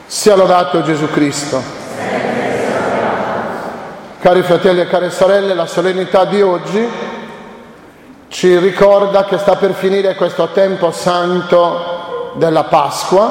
Sia lodato Gesù Cristo. Cari fratelli e care sorelle, la solennità di oggi ci ricorda che sta per finire questo tempo santo della Pasqua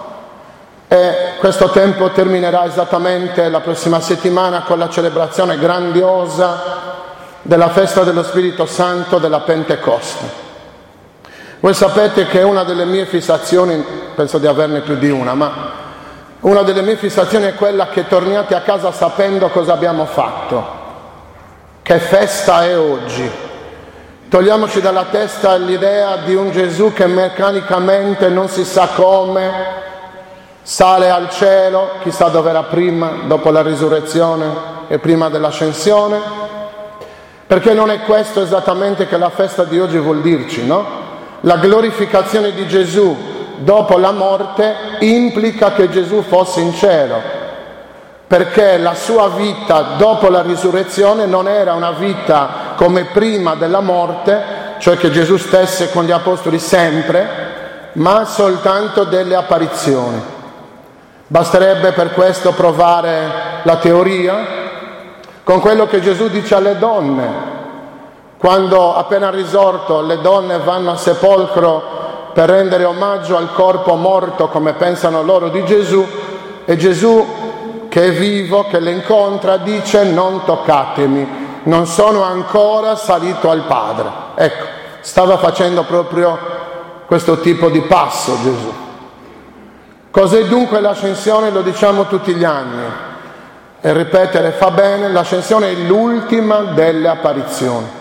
e questo tempo terminerà esattamente la prossima settimana con la celebrazione grandiosa della festa dello Spirito Santo della Pentecoste. Voi sapete che una delle mie fissazioni, penso di averne più di una, ma una delle mie fissazioni è quella che torniate a casa sapendo cosa abbiamo fatto, che festa è oggi. Togliamoci dalla testa l'idea di un Gesù che meccanicamente non si sa come sale al cielo, chissà dove era prima, dopo la risurrezione e prima dell'ascensione, perché non è questo esattamente che la festa di oggi vuol dirci, no? La glorificazione di Gesù dopo la morte implica che Gesù fosse in cielo, perché la sua vita dopo la risurrezione non era una vita come prima della morte, cioè che Gesù stesse con gli apostoli sempre, ma soltanto delle apparizioni. Basterebbe per questo provare la teoria con quello che Gesù dice alle donne, quando appena risorto le donne vanno al sepolcro per rendere omaggio al corpo morto, come pensano loro, di Gesù, e Gesù, che è vivo, che le incontra, dice: non toccatemi, non sono ancora salito al Padre. Ecco, stava facendo proprio questo tipo di passo Gesù. Cos'è dunque l'ascensione? Lo diciamo tutti gli anni, e ripetere fa bene: l'ascensione è l'ultima delle apparizioni.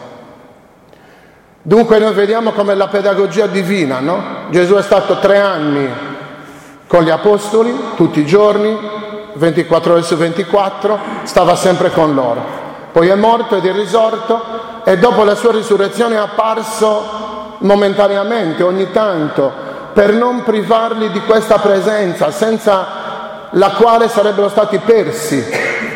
Dunque noi vediamo come la pedagogia divina, no? Gesù è stato 3 anni con gli apostoli, tutti i giorni, 24 ore su 24, stava sempre con loro. Poi è morto ed è risorto, e dopo la sua risurrezione è apparso momentaneamente, ogni tanto, per non privarli di questa presenza, senza la quale sarebbero stati persi,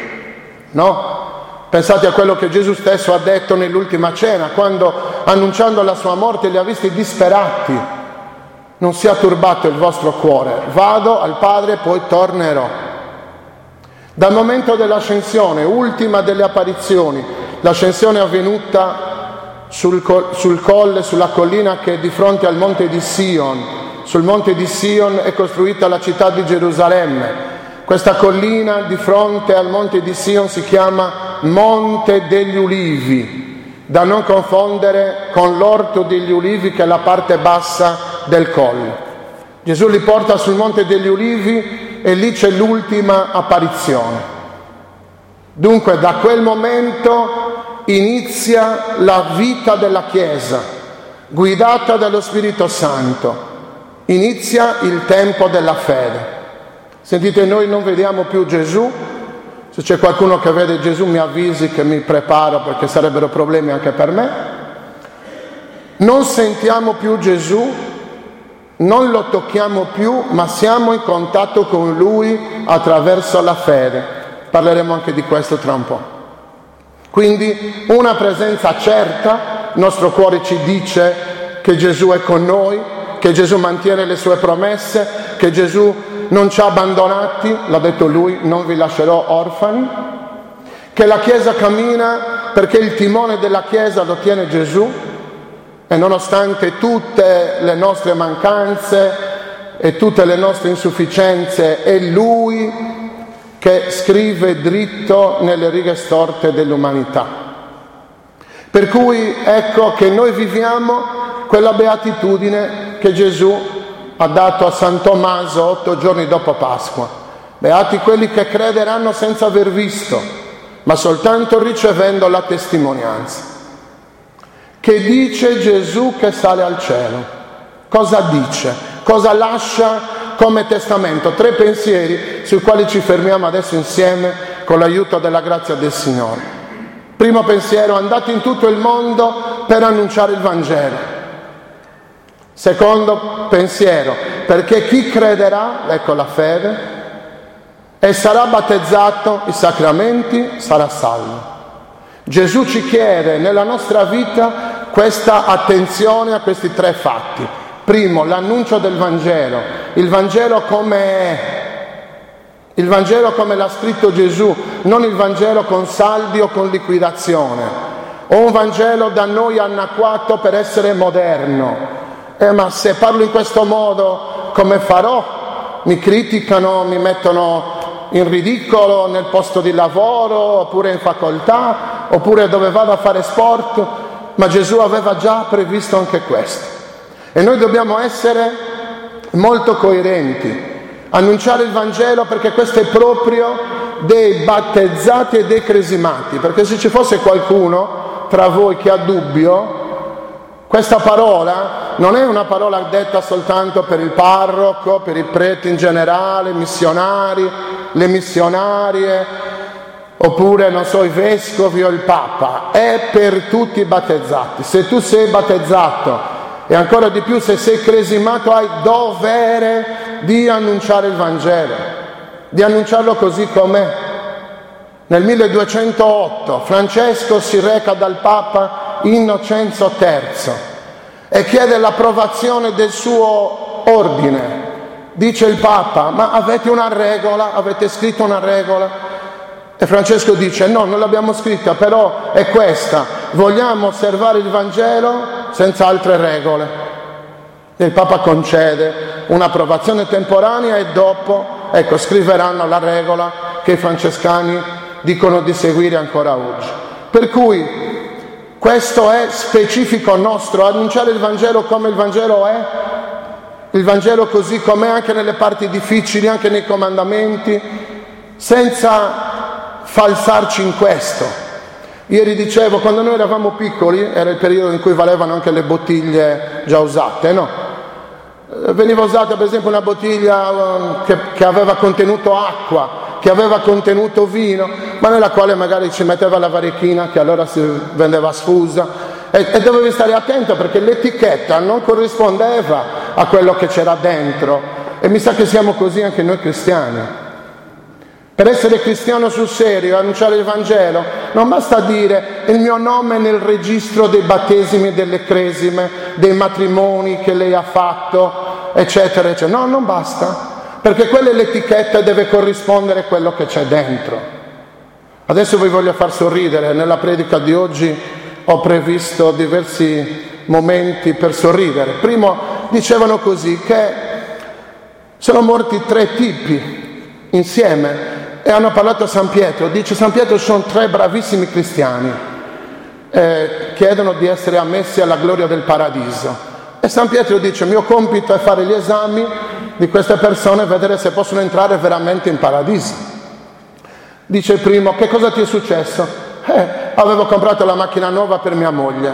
no? Pensate a quello che Gesù stesso ha detto nell'ultima cena, quando, annunciando la sua morte, li ha visti disperati. Non sia turbato il vostro cuore, vado al Padre e poi tornerò. Dal momento dell'ascensione, ultima delle apparizioni, l'ascensione è avvenuta sul colle, sulla collina che è di fronte al monte di Sion. Sul monte di Sion è costruita la città di Gerusalemme. Questa collina di fronte al monte di Sion si chiama Monte degli Ulivi, da non confondere con l'Orto degli Ulivi, che è la parte bassa del colle. Gesù li porta sul Monte degli Ulivi e lì c'è l'ultima apparizione. Dunque da quel momento inizia la vita della Chiesa, guidata dallo Spirito Santo. Inizia il tempo della fede. Sentite, noi non vediamo più Gesù. Se c'è qualcuno che vede Gesù mi avvisi, che mi preparo, perché sarebbero problemi anche per me. Non sentiamo più Gesù, non lo tocchiamo più, ma siamo in contatto con Lui attraverso la fede. Parleremo anche di questo tra un po'. Quindi una presenza certa, il nostro cuore ci dice che Gesù è con noi, che Gesù mantiene le sue promesse, che Gesù non ci ha abbandonati, l'ha detto Lui, non vi lascerò orfani, che la Chiesa cammina perché il timone della Chiesa lo tiene Gesù, e nonostante tutte le nostre mancanze e tutte le nostre insufficienze, è Lui che scrive dritto nelle righe storte dell'umanità. Per cui ecco che noi viviamo quella beatitudine che Gesù ha dato a San Tommaso 8 giorni dopo Pasqua. Beati quelli che crederanno senza aver visto, ma soltanto ricevendo la testimonianza. Che dice Gesù che sale al cielo? Cosa dice? Cosa lascia come testamento? 3 pensieri sui quali ci fermiamo adesso insieme con l'aiuto della grazia del Signore. Primo pensiero: andate in tutto il mondo per annunciare il Vangelo. Secondo pensiero: perché chi crederà, ecco la fede, e sarà battezzato, i sacramenti, sarà salvo. Gesù ci chiede nella nostra vita questa attenzione a questi 3 fatti. Primo, l'annuncio del Vangelo. Il Vangelo come è? Il Vangelo come l'ha scritto Gesù, non il Vangelo con saldi o con liquidazione, o un Vangelo da noi anacquato per essere moderno. Ma se parlo in questo modo, come farò? Mi criticano, mi mettono in ridicolo nel posto di lavoro, oppure in facoltà, oppure dove vado a fare sport. Ma Gesù aveva già previsto anche questo. E noi dobbiamo essere molto coerenti. Annunciare il Vangelo, perché questo è proprio dei battezzati e dei cresimati, perché se ci fosse qualcuno tra voi che ha dubbio, questa parola non è una parola detta soltanto per il parroco, per i preti in generale, i missionari, le missionarie, oppure non so, i vescovi o il Papa, è per tutti i battezzati. Se tu sei battezzato e ancora di più se sei cresimato, hai dovere di annunciare il Vangelo, di annunciarlo così com'è. Nel 1208 Francesco si reca dal Papa Innocenzo III e chiede l'approvazione del suo ordine. Dice il Papa: ma avete una regola? Avete scritto una regola? E Francesco dice: no, non l'abbiamo scritta, però è questa: vogliamo osservare il Vangelo senza altre regole. E il Papa concede un'approvazione temporanea e dopo, scriveranno la regola che i francescani dicono di seguire ancora oggi. Per cui questo è specifico nostro, annunciare il Vangelo come il Vangelo è, il Vangelo così com'è, anche nelle parti difficili, anche nei comandamenti, senza falsarci in questo. Ieri dicevo, quando noi eravamo piccoli, era il periodo in cui valevano anche le bottiglie già usate, no? Veniva usata per esempio una bottiglia che aveva contenuto acqua, che aveva contenuto vino, ma nella quale magari ci metteva la varechina, che allora si vendeva sfusa, e dovevi stare attento perché l'etichetta non corrispondeva a quello che c'era dentro. E mi sa che siamo così anche noi cristiani. Per essere cristiano sul serio, annunciare il Vangelo, non basta dire il mio nome è nel registro dei battesimi e delle cresime, dei matrimoni che lei ha fatto, eccetera, eccetera. No, non basta, perché quella è l'etichetta e deve corrispondere a quello che c'è dentro. Adesso vi voglio far sorridere. Nella predica di oggi ho previsto diversi momenti per sorridere. Primo, dicevano così, che sono morti 3 tipi insieme. E hanno parlato a San Pietro, dice San Pietro: sono 3 bravissimi cristiani, chiedono di essere ammessi alla gloria del paradiso. E San Pietro dice: mio compito è fare gli esami di queste persone e vedere se possono entrare veramente in paradiso. Dice il primo: che cosa ti è successo? Avevo comprato la macchina nuova per mia moglie,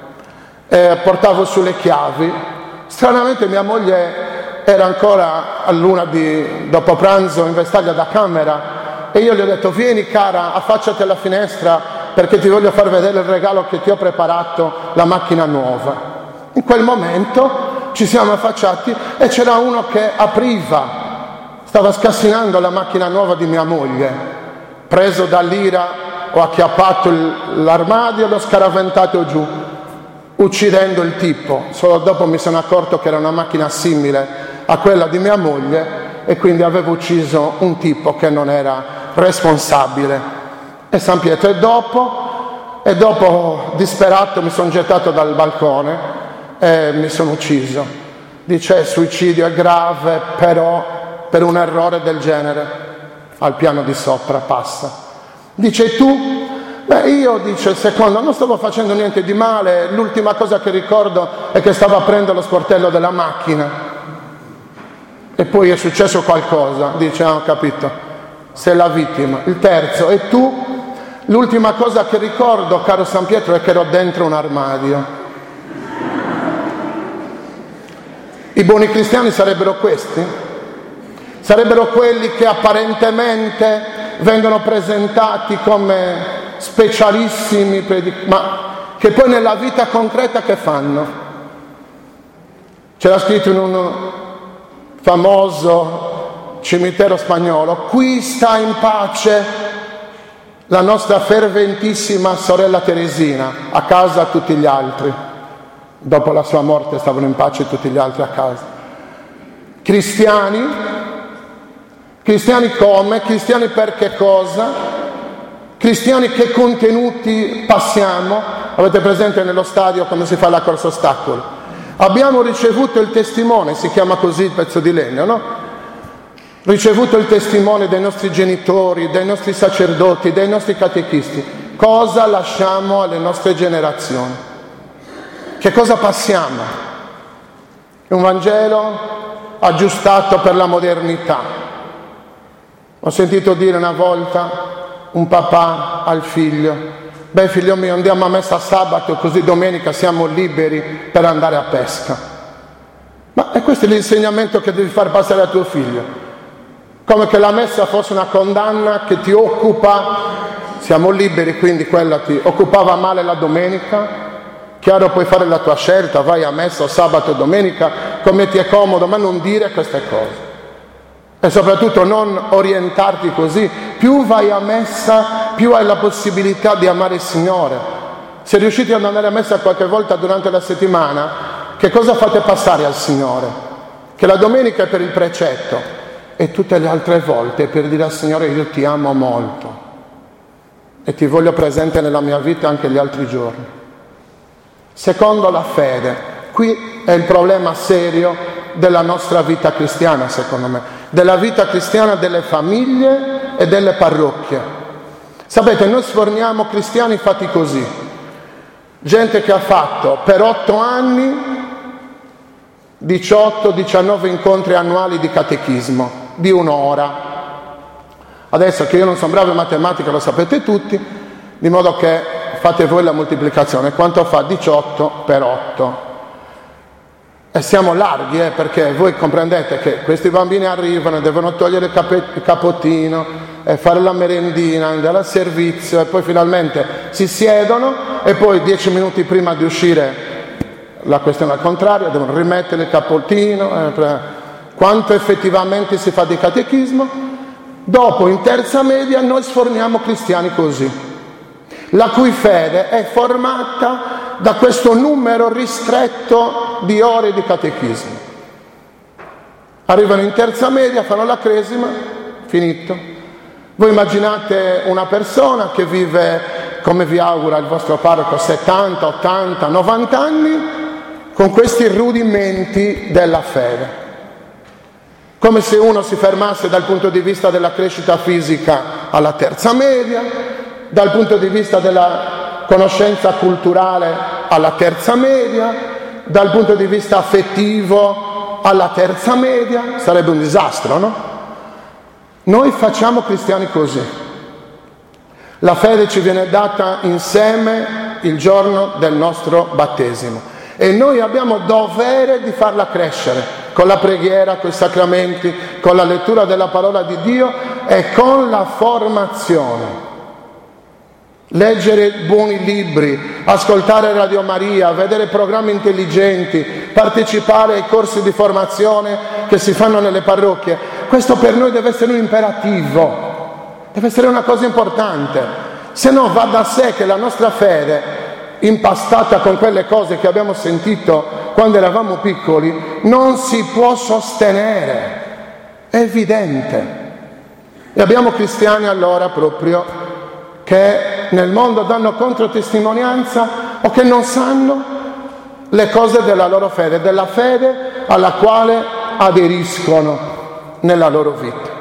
portavo sulle chiavi, stranamente mia moglie era ancora all'una dopo pranzo in vestaglia da camera, e io gli ho detto: vieni cara, affacciati alla finestra perché ti voglio far vedere il regalo che ti ho preparato, la macchina nuova. In quel momento ci siamo affacciati e c'era uno che apriva, stava scassinando la macchina nuova di mia moglie. Preso dall'ira ho acchiappato l'armadio e l'ho scaraventato giù, uccidendo il tipo. Solo dopo mi sono accorto che era una macchina simile a quella di mia moglie e quindi avevo ucciso un tipo che non era responsabile. E San Pietro, e dopo disperato mi sono gettato dal balcone e mi sono ucciso. Dice: il suicidio è grave, però per un errore del genere al piano di sopra passa. Dice: tu? Io, dice, secondo, non stavo facendo niente di male, l'ultima cosa che ricordo è che stavo aprendo lo sportello della macchina e poi è successo qualcosa. Dice: ho capito, sei la vittima. Il terzo: e tu? L'ultima cosa che ricordo, caro San Pietro, è che ero dentro un armadio. I buoni cristiani sarebbero questi? Sarebbero quelli che apparentemente vengono presentati come specialissimi, ma che poi nella vita concreta che fanno? C'era scritto in un famoso cimitero spagnolo: qui sta in pace la nostra ferventissima sorella Teresina, a casa tutti gli altri. Dopo la sua morte stavano in pace tutti gli altri a casa. Cristiani Cristiani come? Cristiani per che cosa? Cristiani che contenuti passiamo? Avete presente nello stadio quando si fa la corsa ostacoli? Abbiamo ricevuto il testimone, si chiama così il pezzo di legno, no? Ricevuto il testimone dei nostri genitori, dei nostri sacerdoti, dei nostri catechisti. Cosa lasciamo alle nostre generazioni? Che cosa passiamo? Un Vangelo aggiustato per la modernità. Ho sentito dire una volta un papà al figlio: beh, figlio mio, andiamo a messa sabato così domenica siamo liberi per andare a pesca. Ma è questo l'insegnamento che devi far passare a tuo figlio? Come che la messa fosse una condanna che ti occupa, siamo liberi, quindi quella ti occupava male la domenica. Chiaro, puoi fare la tua scelta, vai a messa sabato e domenica come ti è comodo, ma non dire queste cose. E soprattutto non orientarti così. Più vai a messa, più hai la possibilità di amare il Signore. Se riuscite ad andare a messa qualche volta durante la settimana, che cosa fate passare al Signore? Che la domenica è per il precetto e tutte le altre volte per dire al Signore: io ti amo molto e ti voglio presente nella mia vita anche gli altri giorni. Secondo, la fede. Qui è il problema serio della nostra vita cristiana, secondo me, della vita cristiana delle famiglie e delle parrocchie. Sapete, noi sforniamo cristiani fatti così, gente che ha fatto per 8 anni 18-19 incontri annuali di catechismo di 1 ora. Adesso che io non sono bravo in matematica lo sapete tutti, di modo che fate voi la moltiplicazione. Quanto fa 18 per 8? E siamo larghi, perché voi comprendete che questi bambini arrivano, devono togliere il capottino, fare la merendina, andare al servizio e poi finalmente si siedono e poi 10 minuti prima di uscire, la questione al contrario, devono rimettere il capottino. Quanto effettivamente si fa di catechismo? Dopo, in terza media, noi sforniamo cristiani così, la cui fede è formata da questo numero ristretto di ore di catechismo. Arrivano in terza media, fanno la cresima, finito. Voi immaginate una persona che vive, come vi augura il vostro parroco, 70, 80, 90 anni, con questi rudimenti della fede. Come se uno si fermasse dal punto di vista della crescita fisica alla terza media, dal punto di vista della conoscenza culturale alla terza media, dal punto di vista affettivo alla terza media. Sarebbe un disastro, no? Noi facciamo cristiani così. La fede ci viene data insieme il giorno del nostro battesimo e noi abbiamo dovere di farla crescere con la preghiera, con i sacramenti, con la lettura della parola di Dio e con la formazione. Leggere buoni libri, ascoltare Radio Maria, vedere programmi intelligenti, partecipare ai corsi di formazione che si fanno nelle parrocchie. Questo per noi deve essere un imperativo, deve essere una cosa importante. Se no va da sé che la nostra fede, impastata con quelle cose che abbiamo sentito quando eravamo piccoli, non si può sostenere. È evidente. E abbiamo cristiani allora proprio che nel mondo danno controtestimonianza o che non sanno le cose della loro fede, della fede alla quale aderiscono nella loro vita.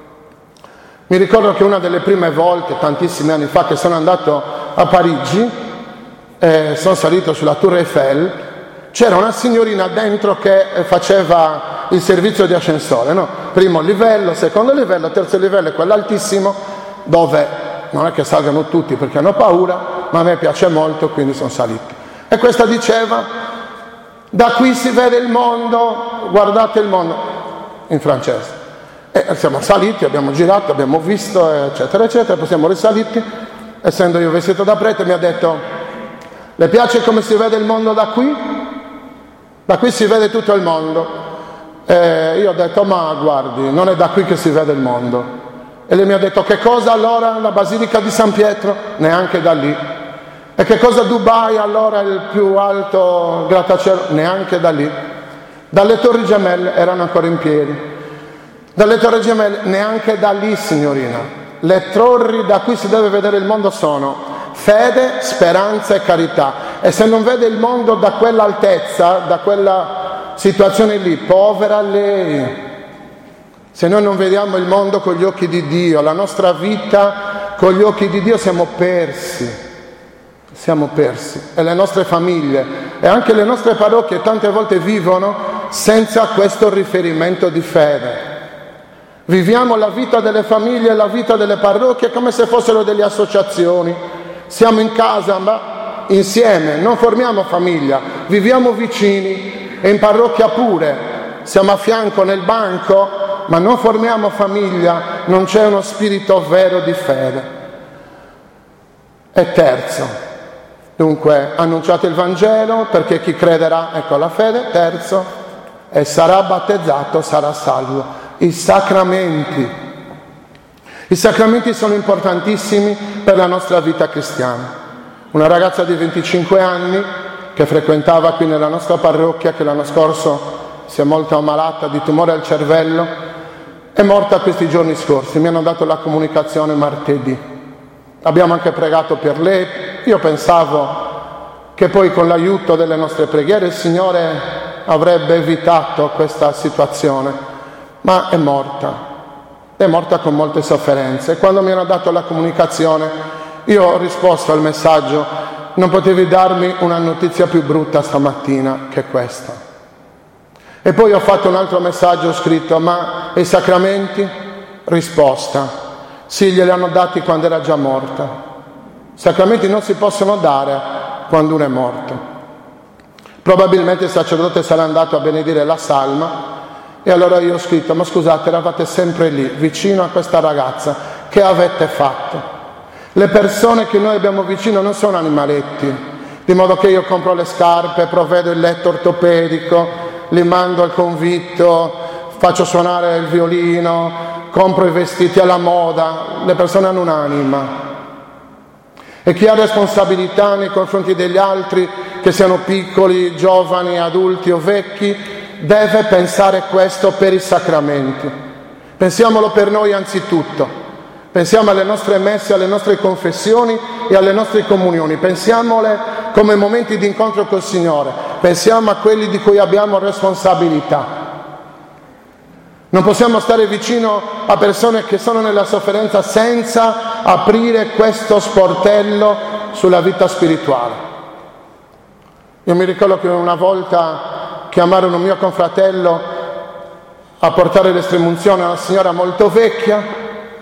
Mi ricordo che una delle prime volte, tantissimi anni fa, che sono andato a Parigi, sono salito sulla Tour Eiffel, c'era una signorina dentro che faceva il servizio di ascensore, no? Primo livello, secondo livello, terzo livello e quello altissimo, dove non è che salgano tutti perché hanno paura, ma a me piace molto, quindi sono salito. E questa diceva: da qui si vede il mondo, guardate il mondo, in francese. E siamo saliti, abbiamo girato, abbiamo visto, eccetera, eccetera, poi siamo risaliti. Essendo io vestito da prete, mi ha detto: le piace come si vede il mondo da qui? Da qui si vede tutto il mondo. Io ho detto: ma guardi, non è da qui che si vede il mondo. E lei mi ha detto: che cosa allora la Basilica di San Pietro? Neanche da lì. E che cosa Dubai allora il più alto grattacielo? Neanche da lì. Dalle Torri Gemelle erano ancora in piedi. Dalle Torri Gemelle neanche da lì, signorina. Le torri da cui si deve vedere il mondo sono fede, speranza e carità. E se non vede il mondo da quell'altezza, da quella situazione lì, povera lei. Se noi non vediamo il mondo con gli occhi di Dio, la nostra vita con gli occhi di Dio, siamo persi. E le nostre famiglie e anche le nostre parrocchie tante volte vivono senza questo riferimento di fede. Viviamo la vita delle famiglie e la vita delle parrocchie come se fossero delle associazioni. Siamo in casa ma insieme, non formiamo famiglia, viviamo vicini e in parrocchia pure. Siamo a fianco nel banco ma non formiamo famiglia, non c'è uno spirito vero di fede. E terzo, dunque annunciate il Vangelo perché chi crederà, ecco la fede. Terzo, e sarà battezzato, sarà salvo. I sacramenti sono importantissimi per la nostra vita cristiana. Una ragazza di 25 anni che frequentava qui nella nostra parrocchia, che l'anno scorso si è molto ammalata di tumore al cervello, è morta questi giorni scorsi. Mi hanno dato la comunicazione martedì. Abbiamo anche pregato per lei. Io pensavo che poi con l'aiuto delle nostre preghiere il Signore avrebbe evitato questa situazione, ma è morta con molte sofferenze. E quando mi hanno dato la comunicazione io ho risposto al messaggio: non potevi darmi una notizia più brutta stamattina che questa. E poi ho fatto un altro messaggio scritto: ma i sacramenti? Risposta: sì, glieli hanno dati quando era già morta. I sacramenti non si possono dare quando uno è morto. Probabilmente il sacerdote sarà andato a benedire la salma e allora io ho scritto: ma scusate, eravate sempre lì, vicino a questa ragazza, che avete fatto? Le persone che noi abbiamo vicino non sono animaletti, di modo che io compro le scarpe, provvedo il letto ortopedico, li mando al convitto, faccio suonare il violino, compro i vestiti alla moda. Le persone hanno un'anima. E chi ha responsabilità nei confronti degli altri, che siano piccoli, giovani, adulti o vecchi, deve pensare questo per i sacramenti. Pensiamolo per noi anzitutto. Pensiamo alle nostre messe, alle nostre confessioni e alle nostre comunioni. Pensiamole come momenti di incontro col Signore. Pensiamo a quelli di cui abbiamo responsabilità. Non possiamo stare vicino a persone che sono nella sofferenza senza aprire questo sportello sulla vita spirituale. Io mi ricordo che una volta chiamarono un mio confratello a portare l'estremunzione a una signora molto vecchia,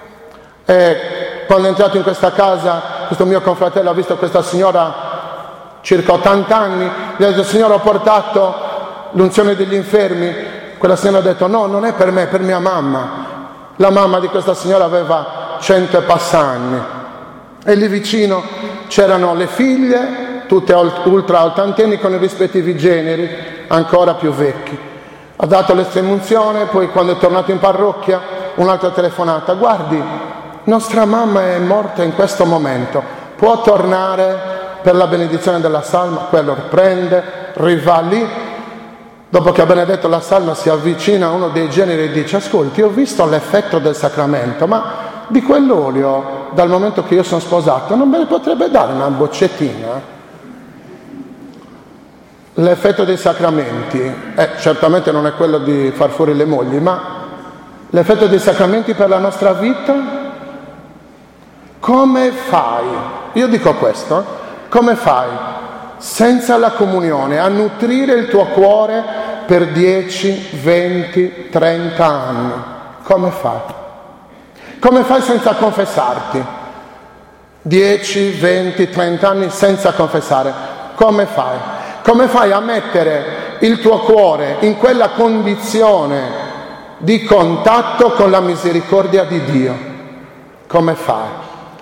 e quando è entrato in questa casa questo mio confratello ha visto questa signora circa 80 anni, gli ha detto: Signore, ho portato l'unzione degli infermi. Quella signora ha detto: no, non è per me, è per mia mamma. La mamma di questa signora aveva 100 e passa anni e lì vicino c'erano le figlie, tutte ultra ottantenni con i rispettivi generi, ancora più vecchi. Ha dato l'estremunzione, poi quando è tornato in parrocchia un'altra telefonata: guardi, nostra mamma è morta in questo momento, può tornare per la benedizione della salma? Quello riprende, rivà lì, dopo che ha benedetto la salma si avvicina a uno dei generi e dice: ascolti, ho visto l'effetto del sacramento, ma di quell'olio dal momento che io sono sposato non me ne potrebbe dare una boccettina? L'effetto dei sacramenti certamente non è quello di far fuori le mogli, ma l'effetto dei sacramenti per la nostra vita. Come fai? Io dico questo, come fai senza la comunione a nutrire il tuo cuore per 10, 20, 30 anni? Come fai? Come fai senza confessarti? 10, 20, 30 anni senza confessare. Come fai? Come fai a mettere il tuo cuore in quella condizione di contatto con la misericordia di Dio? Come fai?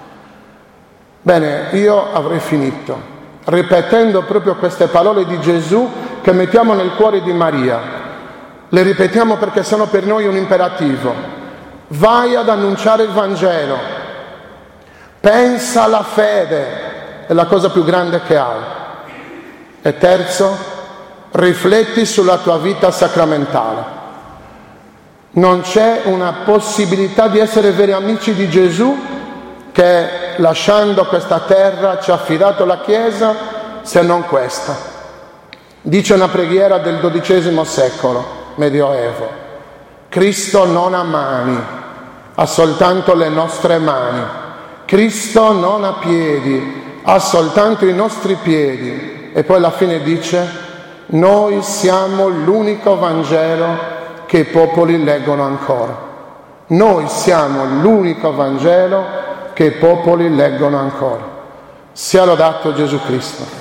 Bene, io avrei finito ripetendo proprio queste parole di Gesù che mettiamo nel cuore di Maria. Le ripetiamo perché sono per noi un imperativo. Vai ad annunciare il Vangelo. Pensa alla fede, è la cosa più grande che hai. E terzo, rifletti sulla tua vita sacramentale. Non c'è una possibilità di essere veri amici di Gesù che, lasciando questa terra, ci ha affidato la Chiesa, se non questa. Dice una preghiera del XII secolo, Medioevo: Cristo non ha mani, ha soltanto le nostre mani. Cristo non ha piedi, ha soltanto i nostri piedi. E poi alla fine dice: noi siamo l'unico Vangelo che i popoli leggono ancora. Noi siamo l'unico Vangelo che i popoli leggono ancora. Sia lodato Gesù Cristo.